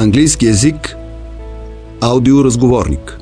Английски език. Аудиоразговорник.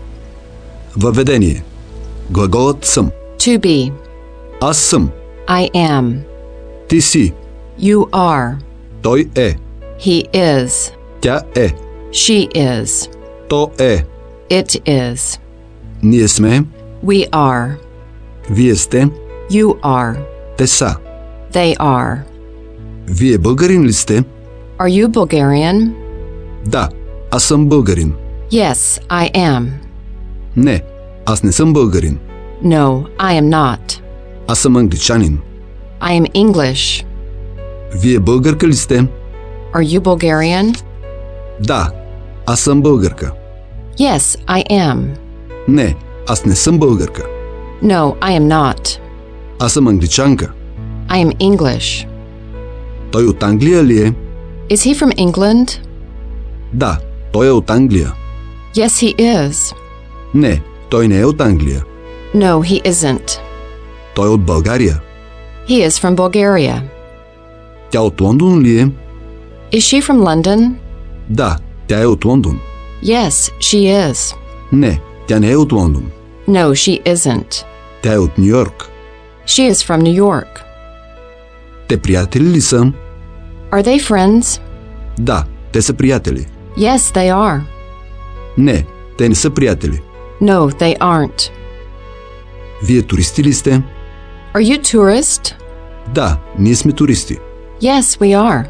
Въведение. Глаголът съм. To be. Аз съм. I am. Ти си. You are. Той е. He is. Тя е. She is. То е. It is. Ние сме. We are. Вие сте. You are. Те са. They are. Вие българин ли сте? Are you Bulgarian? Да, аз съм българин. Yes, I am. Не, аз не съм българин. No, I am not. Аз съм англичанин. I am English. Вие българка ли сте? Are you Bulgarian? Да, аз съм българка. Yes, I am. Не, аз не съм българка. No, I am not. Аз съм англичанка. I am English. Той от Англия ли е? Is he from England? Да, той е от Англия. Yes, he is. Не, той не е от Англия. No, he isn't. Той е от България. He is from Bulgaria. Тя от Лондон ли е? Is she from London? Да, тя е от Лондон. Yes, she is. Не, тя не е от Лондон. No, she isn't. Тя е от Ню Йорк. She is from New York. Те приятели ли са? Are they friends? Да, те са приятели. Yes, they are. Не, те не са приятели. No, they aren't. Вие туристи ли сте? Are you tourist? Да, ние сме туристи. Yes, we are.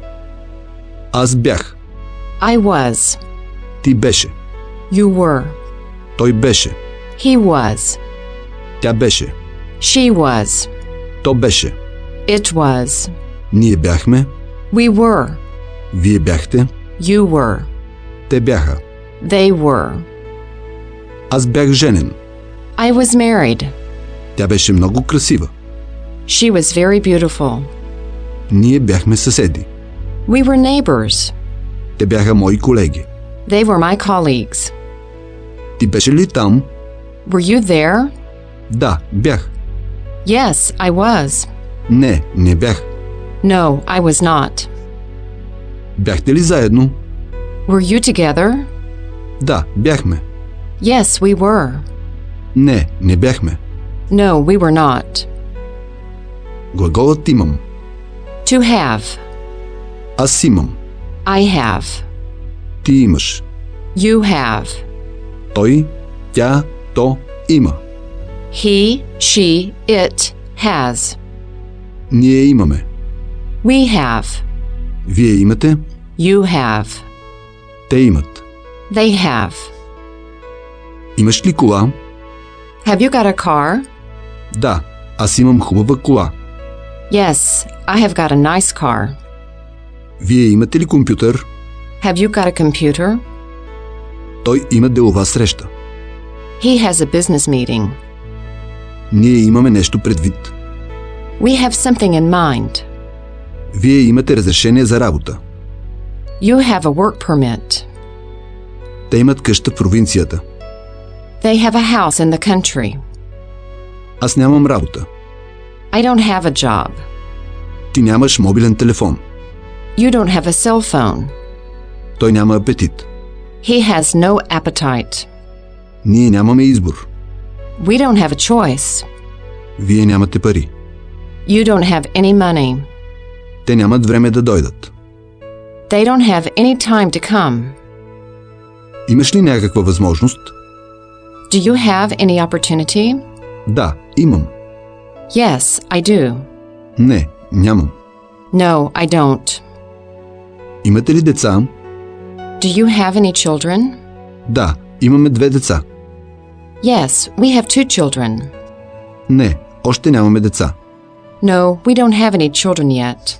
Аз бях. I was. Ти беше. You were. Той беше. He was. Тя беше. She was. То беше. It was. Ние бяхме. We were. Вие бяхте. You were. Те бяха. They were. Аз бях женен. I was married. Тя беше много красива. She was very beautiful. Ние бяхме съседи. We were neighbors. Те бяха мои колеги. They were my colleagues. Ти беше ли там? Were you there? Да, бях. Yes, I was. Не, не бях. No, I was not. Бяхте ли заедно? Were you together? Да, бяхме. Yes, we were. Не, не бяхме. No, we were not. Глаголът имам. To have. Аз имам. I have. Ти имаш. You have. Той, тя, то има. He, she, it has. Ние имаме. We have. Вие имате. You have. Те имат. They have. Имаш ли кола? Have you got a car? Да, аз имам хубава кола. Yes, I have got a nice car. Вие имате ли компютър? Have you got a computer? Той има делова среща. He has a business meeting. Ние имаме нещо предвид. We have something in mind. Вие имате разрешение за работа. You have a work permit. Те имат къща в провинцията. They have a house in the country. Аз нямам работа. I don't have a job. Ти нямаш мобилен телефон. You don't have a cell phone. Той няма апетит. He has no appetite. Ние нямаме избор. We don't have a choice. Вие нямате пари. You don't have any money. Те нямат време да дойдат. They don't have any time to come. Имаш ли някаква възможност? Do you have any opportunity? Да, имам. Yes, I do. Не, нямам. No, I don't. Имате ли деца? Do you have any children? Да, имаме 2 деца. Yes, we have 2 children. Не, още нямаме деца. No, we don't have any children yet.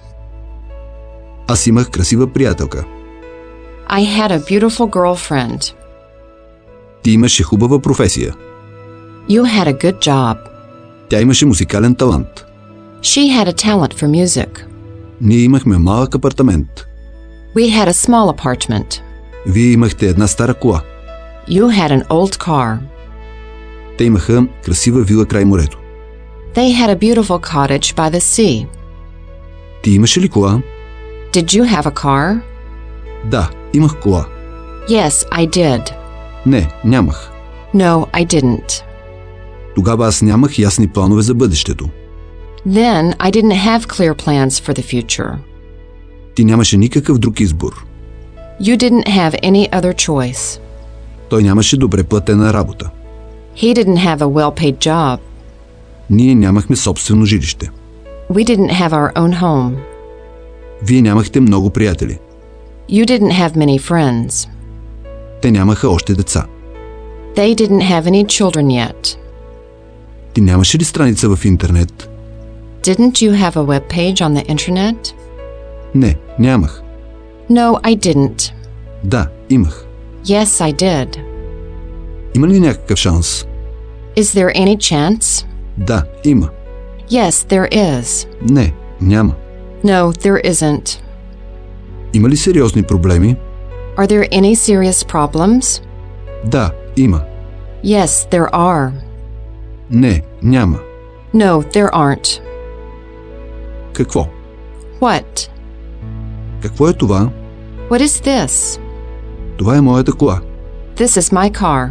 Аз имах красива приятелка. I had a beautiful girlfriend. Ти имаше хубава професия. You had a good job. Тя имаше музикален талант. She had a talent for music. Ние имахме малък апартамент. We had a small apartment. Вие имахте една стара кола. You had an old car. Те имаха красива вила край морето. They had a beautiful cottage by the sea. Ти имаше ли кола? Did you have a car? Да, имах кола. Yes, I did. Не, нямах. No, I didn't. Тогава аз нямах ясни планове за бъдещето. Then I didn't have clear plans for the future. Ти нямаше никакъв друг избор. You didn't have any other choice. Той нямаше добре платена работа. He didn't have a well-paid job. Ние нямахме собствено жилище. We didn't have our own home. Вие нямахте много приятели. You didn't have many friends. Те нямаха още деца. They didn't have any children yet. Ти нямаше ли страница в интернет? Didn't you have a web page on the internet? Не, нямах. No, I didn't. Да, имах. Yes, I did. Има ли някакъв шанс? Is there any chance? Да, има. Yes, there is. Не, няма. No, there isn't. Има ли сериозни проблеми? Are there any serious problems? Да, има. Yes, there are. Не, няма. No, there aren't. Какво? What? Какво е това? What is this? Това е моята кола. This is my car.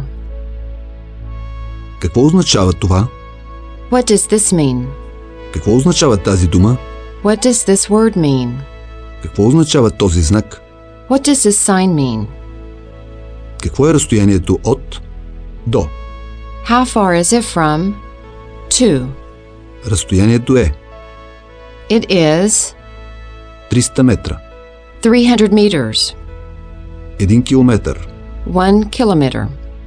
Какво означава това? What does this mean? Какво означава тази дума? What does this word mean? Какво означава този знак? What does this sign mean? Какво е разстоянието от до? How far is it from to? Разстоянието е It is 300 метра. 300 meters. 1 километър. 1 kilometer.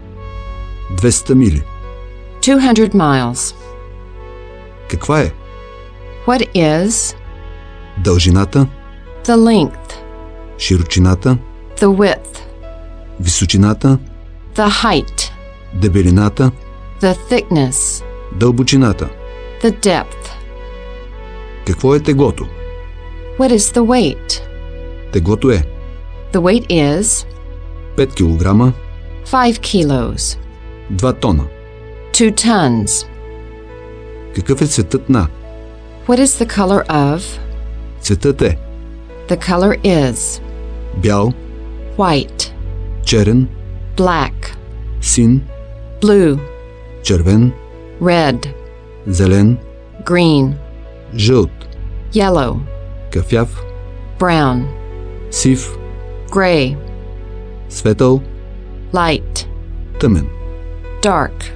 200 мили. 200 miles. Каква е? What is Дължината, the length, широчината, the width, височината, the height, дебелината, the thickness, дълбочината. the depth? Какво е теглото? What is the weight? Теглото е The weight is 5 килограма, 5 kilos, 2 тона. 2 tons. Какъв е цветът на? What is the color of? Цветът е The color is бял, white, черен, black, син, blue, червен, red, зелен, green, жълт, yellow, кафяв, brown, сив, gray, светъл, light, тъмен. dark.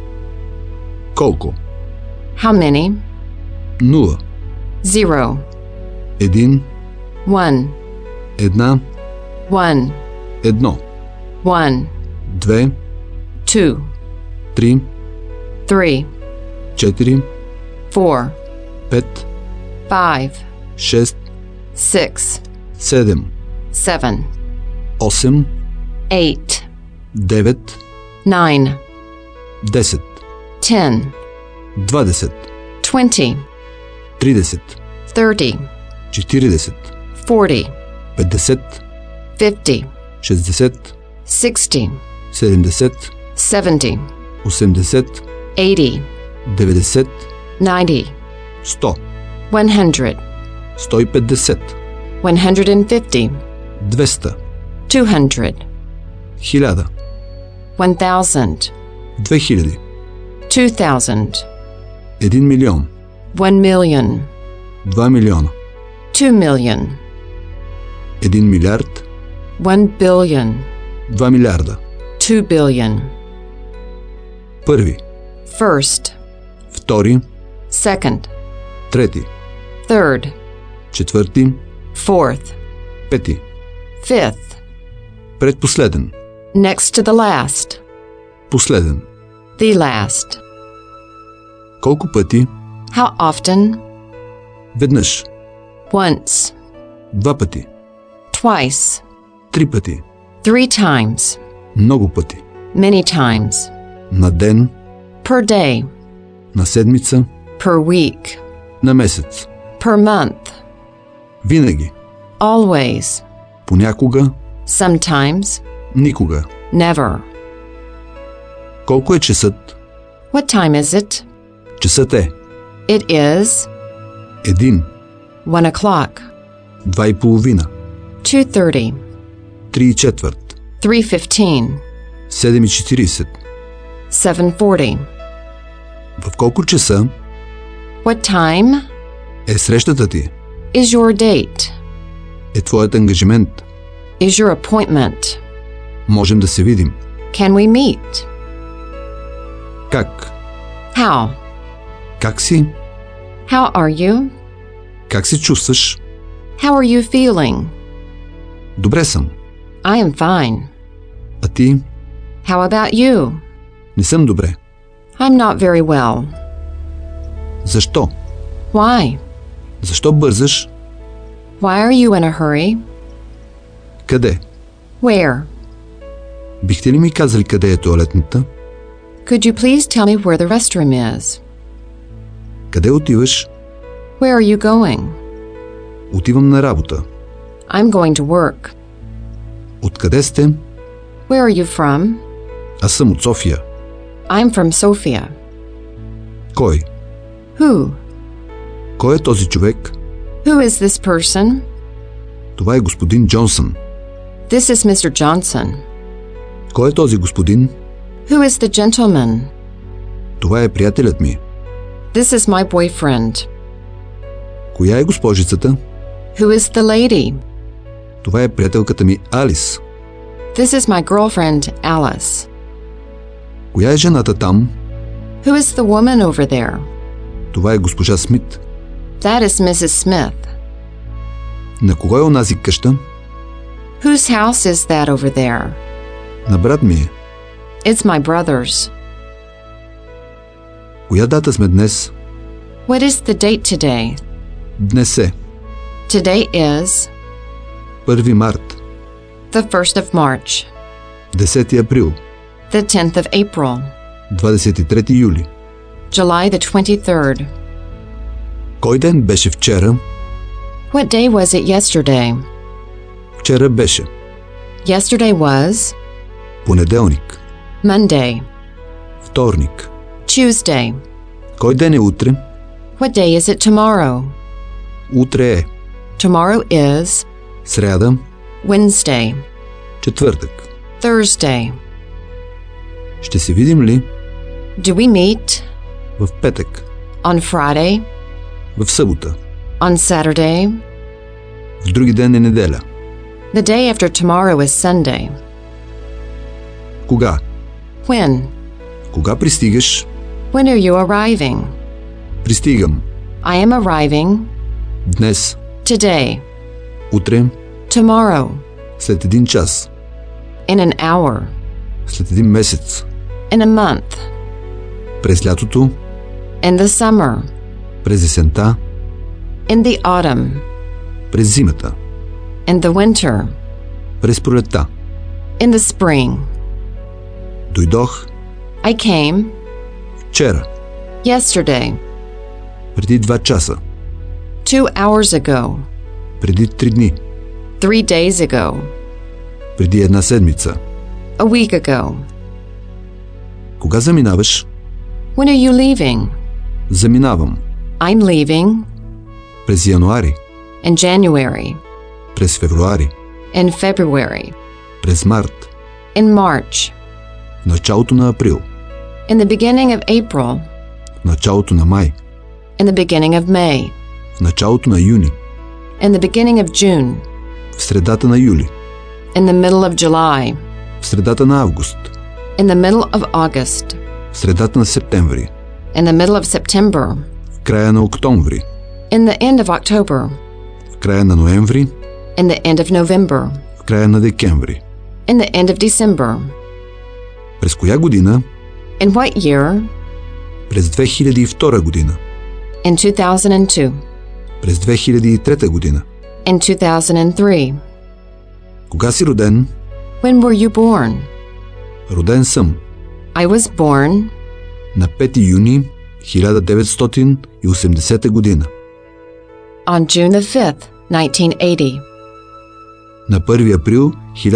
Колко? How many? 0, 0, 1, 1, една, 1, едно, 1, 2, 2, 3, 3, 4, 4, 5, 5, 6, 6, 7, 7, 8, 8, 9, 9, 10, 10, 20, 20, 30, 30, 40, 40, 50, 50, 60, 60, 70, 70, 80, 80, 90, 90, 100, 100, 150, 150, 200, 200, 1000, 1000, 2000, 2000, 1 милион, 1 million, 2 милиона, 2 million, 1 милиард, 1 billion, 2 милиарда. 2 billion. Първи, First, втори, second, трети, third, четвърти, fourth, пети, fifth, предпоследен, next to the last, последен. the last. Колко пъти? How often? Веднъж, Once, 2 пъти, twice, 3 пъти, 3 times, много пъти, many times, на ден, per day, на седмица, per week, на месец, per month, винаги, always, понякога, sometimes, никога. never. Колко е часът? What time is it? Часът е It is 1, 1 o'clock, 2:30, 2:30, 3:15. 3:15. 7:40. 7:40. В колко часа What time е срещата ти? is your date? Е твоят ангажимент? Is your appointment? Можем да се видим. Can we meet? Как? How? Как си? How are you? Как се чувстваш? How are you feeling? Добре съм. I am fine. А ти? How about you? Не съм добре. I'm not very well. Защо? Why? Защо бързаш? Why are you in a hurry? Къде? Where? Бихте ли ми казали къде е тоалетната? Could you please tell me where the restroom is? Къде отиваш? Where are you going? Отивам на работа. I'm going to work. Откъде сте? Where are you from? Аз съм от София. I'm from Sofia. Кой? Who? Кой е този човек? Who is this person? Това е господин Джонсън. This is Mr. Johnson. Кой е този господин? Who is the gentleman? Това е приятелят ми. This is my boyfriend. Коя е госпожицата? Who is the lady? Това е приятелката ми Алис. This is my girlfriend, Alice. Коя е жената там? Who is the woman over there? Това е госпожа Смит. That is Mrs. Smith. На кого е онази къща? Whose house is that over there? На брат ми е. It's my brother's. Коя дата сме днес? What is the date today? Днес е Today is 1 март, the 1st of March, 10 април, the 10th of April, 23 юли. July the 23rd. Кой ден беше вчера? What day was it yesterday? Вчера беше Yesterday was понеделник, Monday, вторник. Tuesday. Кой ден е утре? What day is it tomorrow? Утре е Tomorrow is сряда, Wednesday, четвъртък. Thursday. Ще се видим ли Do we meet в петък, on Friday, в събота, on Saturday? в други ден е неделя? The day after tomorrow is Sunday. Кога? When? Кога пристигаш? When are you arriving? Пристигам. I am arriving Днес, today, утре, tomorrow, след 1 час, in an hour, след 1 месец, in a month, през лятото, in the summer, през есента, in the autumn, през зимата, in the winter, през пролетта. in the spring. Дойдох I came вчера, yesterday, преди 2 часа, 2 hours ago, преди 3 дни, 3 days ago, преди 1 седмица. a week ago. Кога заминаваш? When are you leaving? Заминавам. I'm leaving През януари, in January, през февруари, in February, през март, in March, в началото на април, in the beginning of April, в началото на май, in the beginning of May, в началото на юни, in the beginning of June, в средата на юли, in the middle of July, в средата на август, in the middle of August, в средата на септември, in the middle of September, в края на октомври, in the end of October, в края на ноември, in the end of November, в края на декември. in the end of December. През коя година? In what year? През 2002 година, In 2002, през 2003 година. in 2003. Кога си роден? When were you born? Роден съм I was born на 5 юни 1980 година. on June the 5th, 1980. На 1 април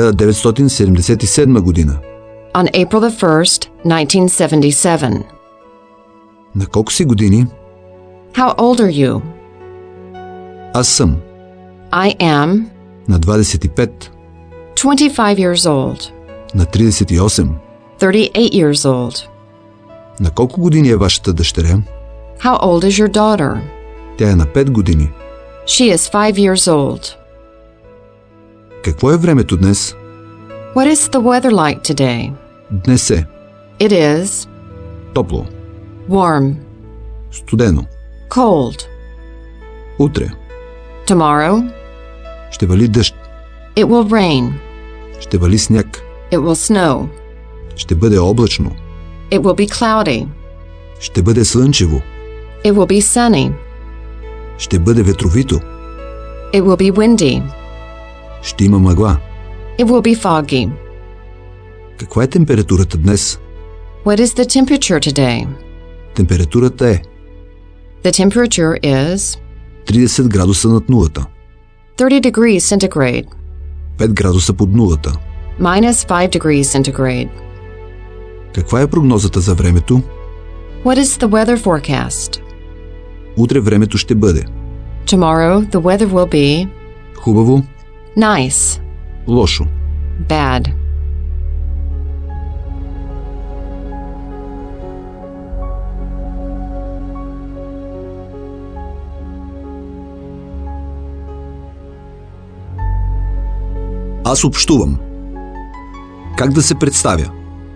1977 година. On April the 1st, 1977. На колко си години? How old are you? Аз съм I am на 25, 25 years old. На 38. 38 years old. На колко години е вашата дъщеря? How old is your daughter? Тя е на 5 години. She is 5 years old. Какво е времето днес? What is the weather like today? Днес е It is топло, warm, студено. cold. Утре Tomorrow, ще вали дъжд, it will rain. ще вали сняг, It will snow. ще бъде облачно, It will be cloudy. ще бъде слънчево, It will be sunny. ще бъде ветровито, It will be windy. ще има мъгла. It will be foggy. Каква е температурата днес? What is the temperature today? Температурата е The temperature is 30 градуса над нулата, 30 degrees centigrade, 5 градуса под нулата. minus 5 degrees centigrade. Каква е прогнозата за времето? What is the weather forecast? Утре времето ще бъде Tomorrow, the weather will be хубаво, nice, лошо. bad. Аз общувам. Как да се представя?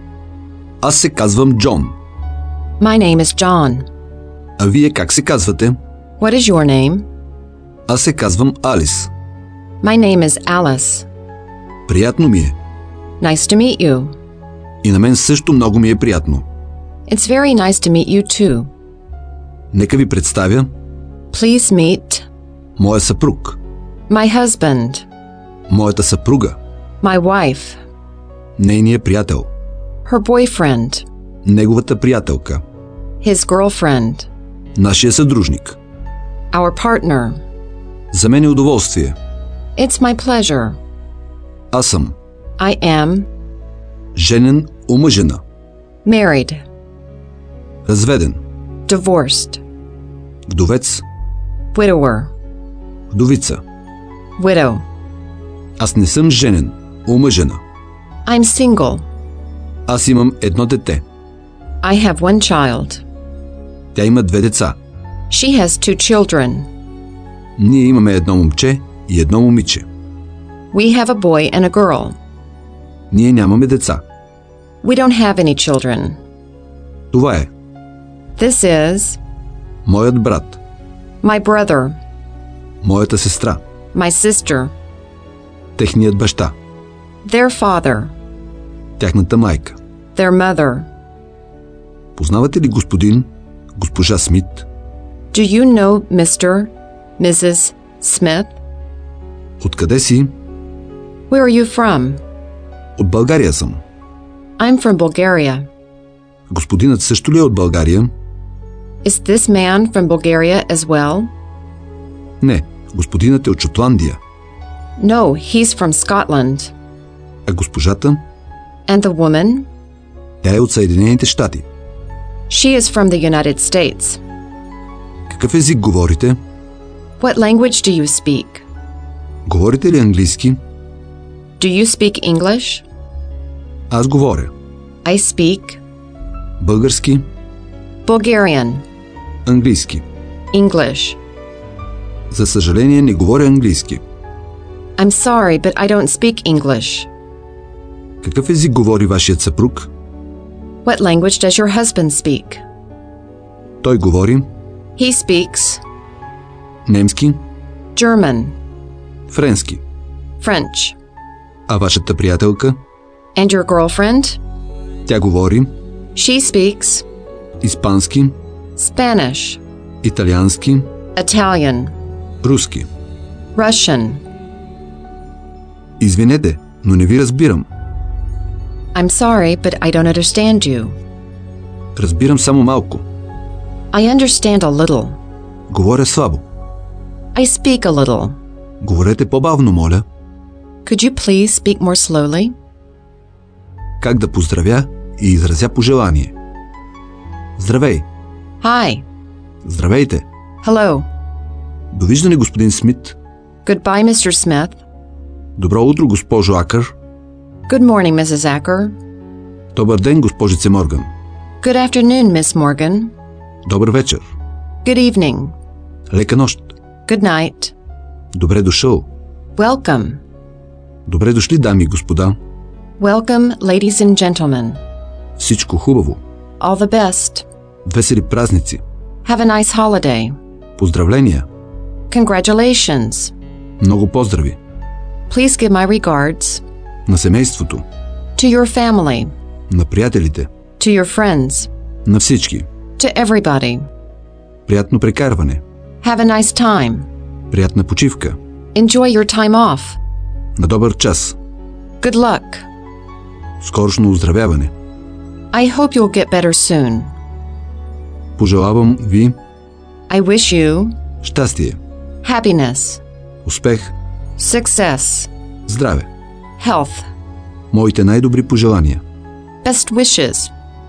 Аз се казвам Джон. My name is John. А вие как се казвате? What is your name? Аз се казвам Алис. My name is Alice. Приятно ми е. Nice to meet you. И на мен също много ми е приятно. It's very nice to meet you too. Нека ви представя Please meet моя съпруг, my husband, моята съпруга, my wife, нейният приятел, her boyfriend, неговата приятелка, his girlfriend, нашия съдружник. our partner. За мен е удоволствие. It's my pleasure. Аз съм I am женен, омъжена, married, разведен, divorced, вдовец, widower, вдовица. widow. Аз не съм женен, омъжена. I'm single. Аз имам едно дете. I have one child. Тя има 2 деца. She has 2 children. Ние имаме едно момче и едно момиче. We have a boy and a girl. Ние нямаме деца. We don't have any children. Това е This is моят брат, my brother, моята сестра, my sister, техният баща, their father, тяхната майка. their mother. Познавате ли господин, госпожа Смит? Do you know Mr. Mrs. Smith? Откъде си? Where are you from? От България съм. I'm from Bulgaria. Господинът също ли е от България? Is this man from Bulgaria as well? Не, господинът е от Шотландия. No, he's from Scotland. А госпожата? And the woman? Тя е от Съединените щати. She is from the United States. Какъв език говорите? What language do you speak? Говорите ли английски? Do you speak English? Аз говоря. I speak Български, Bulgarian, английски. English. За съжаление не говоря английски. I'm sorry, but I don't speak English. Какъв език говори вашият съпруг? What language does your husband speak? Той говори He speaks немски, German, френски. French. А вашата приятелка? And your girlfriend? Тя говори She speaks испански, Spanish, италиански, Italian, руски. Russian. Извинете, но не ви разбирам. I'm sorry, but I don't understand you. Разбирам само малко. I understand a little. Говоря слабо. I speak a little. Говорете по-бавно, моля. Could you please speak more slowly? Как да поздравя и изразя пожелание? Здравей! Hi. Здравейте! Hello. Довиждане, господин Смит. Goodbye, Mr. Smith. Добро утро, госпожо Акър. Good morning, Mrs. Acker. Добър ден, госпожице Морган. Good afternoon, Miss Morgan. Добър вечер. Good evening. Лека нощ. Good night. Добре дошъл. Welcome. Добре дошли, дами и господа. Welcome, ladies and gentlemen. Всичко хубаво. All the best. Весели празници. Have a nice holiday. Поздравления. Congratulations. Много поздрави. Please give my regards На семейството. to your family, На приятелите. to your friends, На всички. to everybody. Приятно прекарване. Have a nice time. Приятна почивка. Enjoy your time off. На добър час. Good luck. Скорошно оздравяване. I hope you'll get better soon. Пожелавам ви I wish you щастие, happiness, успех, success, здраве. health, Моите най-добри пожелания. best wishes.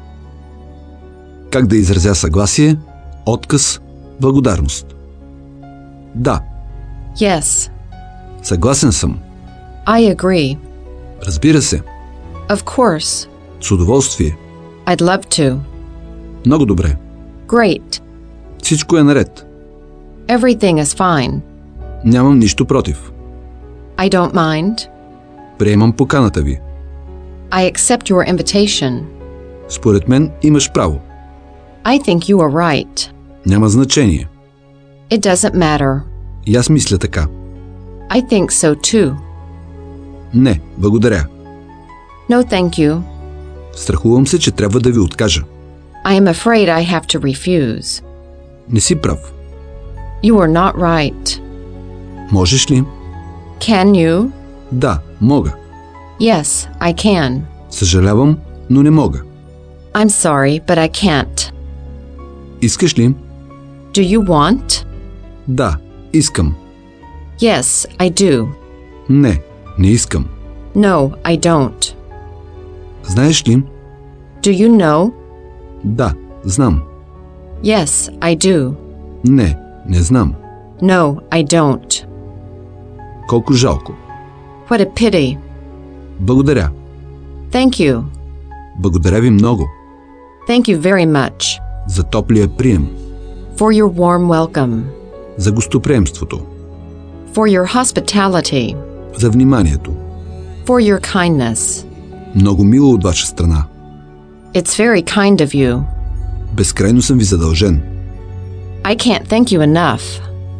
Как да изразя съгласие, отказ, благодарност? Да, Yes, съгласен съм. I agree. Разбира се, Of course. с удоволствие. I'd love to. Много добре. Great. Всичко е наред. Everything is fine. Нямам нищо против. I don't mind. Приемам поканата ви. I accept your invitation. Според мен имаш право. I think you are right. Няма значение. It doesn't matter. И аз мисля така. I think so too. Не, благодаря. No, thank you. Страхувам се, че трябва да ви откажа. I am afraid I have to refuse. Не си прав. You are not right. Можеш ли? Can you? Да, мога. Yes, I can. Съжалявам, но не мога. I'm sorry, but I can't. Искаш ли? Do you want? Да, искам. Yes, I do. Не, не искам. No, I don't. Знаеш ли? Do you know? Да, знам. Yes, I do. Не, не знам. No, I don't. Колко жалко. What a pity. Благодаря. Thank you. Благодаря ви много Thank you very much за топлия прием, for your warm welcome, за гостоприемството, for your hospitality, за вниманието. for your kindness. Много мило от ваша страна. It's very kind of you. Безкрайно съм ви задължен. I can't thank you enough.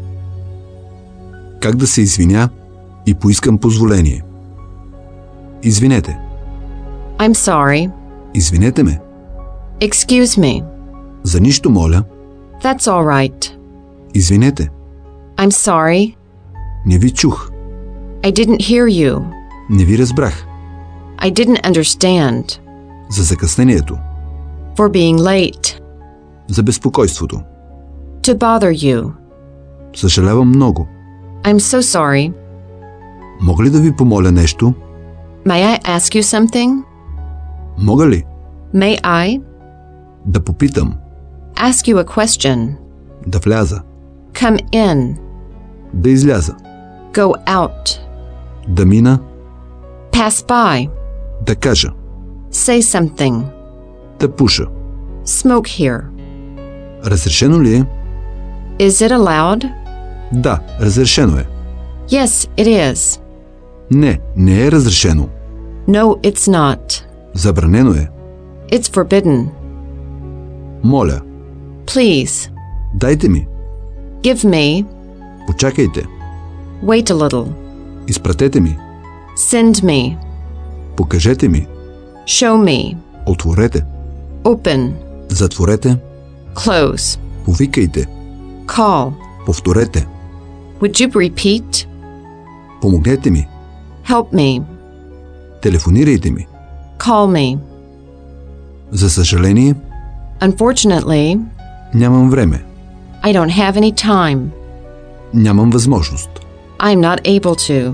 Как да се извиня и поискам позволение? Извинете. I'm sorry. Извинете ме. Excuse me. За нищо, моля. That's all right. Извинете. I'm sorry. Не ви чух. I didn't hear you. Не ви разбрах. I didn't understand. За закъснението. For being late. За безпокойството. To bother you. Съжалявам много. I'm so sorry. Мога ли да ви помоля нещо? May I ask you something? Мога ли? May I Да попитам. ask you a question? Да вляза. Come in. Да изляза. Go out. Да мина. Pass by. Да кажа. Say something. Да пуша. Smoke here. Разрешено ли е? Is it allowed? Да, разрешено е. Yes, it is. Не, не е разрешено. No, it's not. Забранено е. It's forbidden. Моля, Please, дайте ми. give me. Почакайте. Wait a little. Изпратете ми. Send me. Покажете ми. Show me. Отворете. Open. Затворете. Close. Повикайте. Call. Повторете. Would you repeat? Помогнете ми. Help me. Телефонирайте ми. Call me. За съжаление, Unfortunately, нямам време. I don't have any time. Нямам възможност. I'm not able to.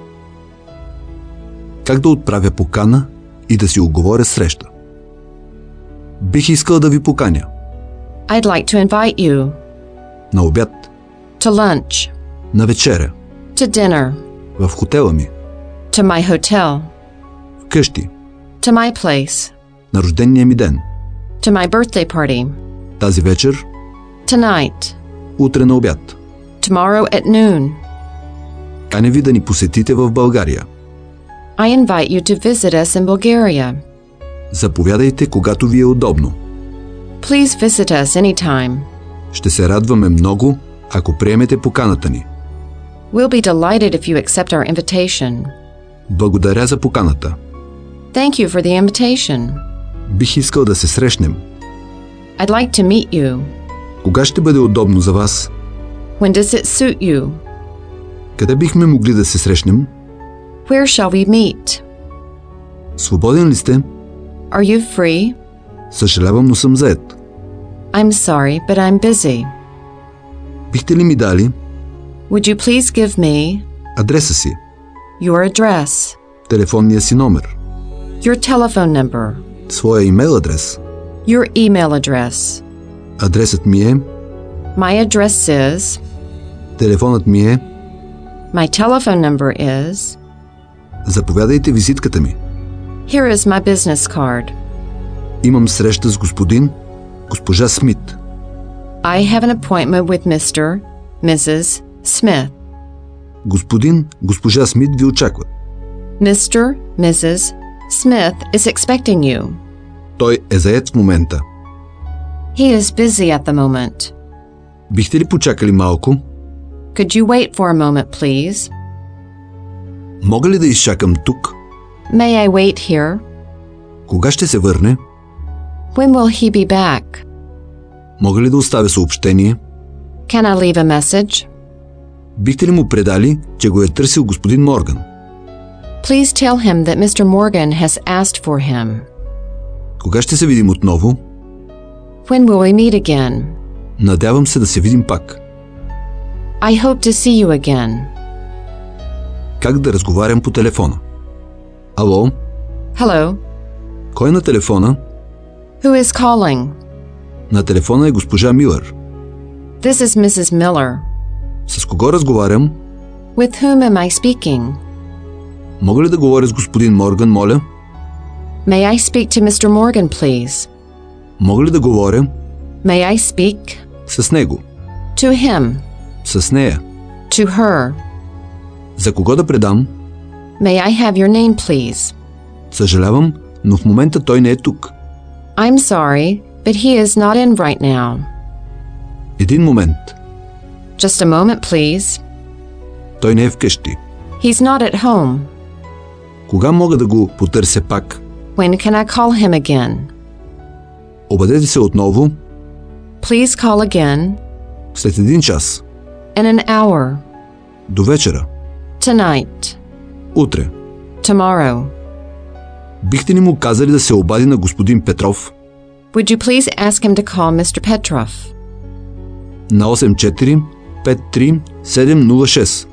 Как да отправя покана и да си оговоря среща? Бих искал да ви поканя. I'd like to invite you На обяд. to lunch, На вечеря. to dinner, В хотела ми. to my hotel, В Вкъщи. To my place. На рождения ми ден. To my birthday party. Тази вечер. Tonight. Утре на обяд. Tomorrow at noon. Каня ви да ни посетите в България. I invite you to visit us in Bulgaria. Заповядайте, когато ви е удобно. Please visit us anytime. Ще се радваме много, ако приемете поканата ни. We'll be delighted if you accept our invitation. Благодаря за поканата. Thank you for the invitation. Бих искал да се срещнем. I'd like to meet you. Кога ще бъде удобно за вас? When does it suit you? Къде бихме могли да се срещнем? Where shall we meet? Свободен ли сте? Are you free? Съжалявам, но съм зает. I'm sorry, but I'm busy. Бихте ли ми дали Would you please give me адреса си, your address, телефонния си номер, your telephone number, своя имейл адрес? your email address? Адресът ми е, My address is, телефонът ми е, my telephone number is, заповядайте визитката ми. here is my business card. Имам среща с госпожа Смит. I have an appointment with Mr. Mrs. Smith. Госпожа Смит ви очаква. Mr. Mrs. Smith is expecting you. Той е зает в момента. He is busy at the moment. Бихте ли почакали малко? Could you wait for a moment, please? Мога ли да изчакам тук? May I wait here? Кога ще се върне? When will he be back? Мога ли да оставя съобщение? Can I leave a message? Бихте ли му предали, че го е търсил господин Морган? Please tell him that Mr. Morgan has asked for him. Кога ще се видим отново? When will we meet again? Надявам се да се видим пак. I hope to see you again. Как да разговарям по телефона? Ало? Hello? Кой е на телефона? Who is calling? На телефона е госпожа Милър. This is Mrs. Miller. С кого разговарям? With whom am I speaking? Мога ли да говоря с господин Морган, моля? May I speak to Mr. Morgan, please? Мога ли да говоря May I speak с него? to him? С нея? To her? За кого да предам? May I have your name, please? Съжалявам, но в момента той не е тук. I'm sorry, but he is not in right now. Един момент. Just a moment, please. Той не е вкъщи. He's not at home. Кога мога да го потърся пак? When can I call him again? Обадете се отново Please call again след 1 час. in an hour. До вечера. Tonight. Утре. Tomorrow. Бихте ли му казали да се обади на господин Петров Would you please ask him to call Mr. Petrov? на 84-53-706?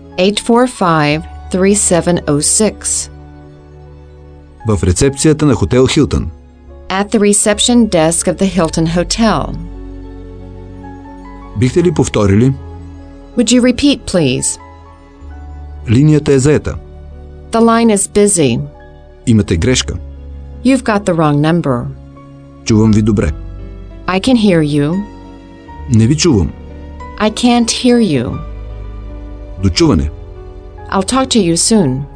845-3706. В рецепцията на хотел Хилтън. At the reception desk of the Hilton Hotel. Бихте ли повторили? Would you repeat, please? Линията е заета. The line is busy. Имате грешка. You've got the wrong number. Чувам ви добре. I can hear you. Не ви чувам. I can't hear you. До чуване. I'll talk to you soon.